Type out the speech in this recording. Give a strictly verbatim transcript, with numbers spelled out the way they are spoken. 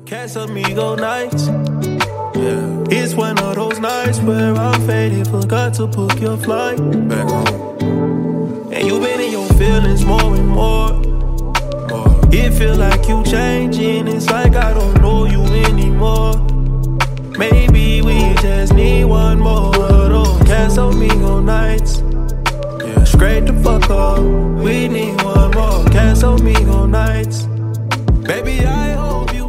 Casamigo nights. Yeah. It's one of those nights where I'm faded, forgot to book your flight back home. And you been in your feelings more and more. more. It feel like you changing, it's like I don't know you anymore. Maybe we just need one more of those Casamigo nights. Yeah, straight the fuck up, we need one more Casamigo nights. Baby, I hope you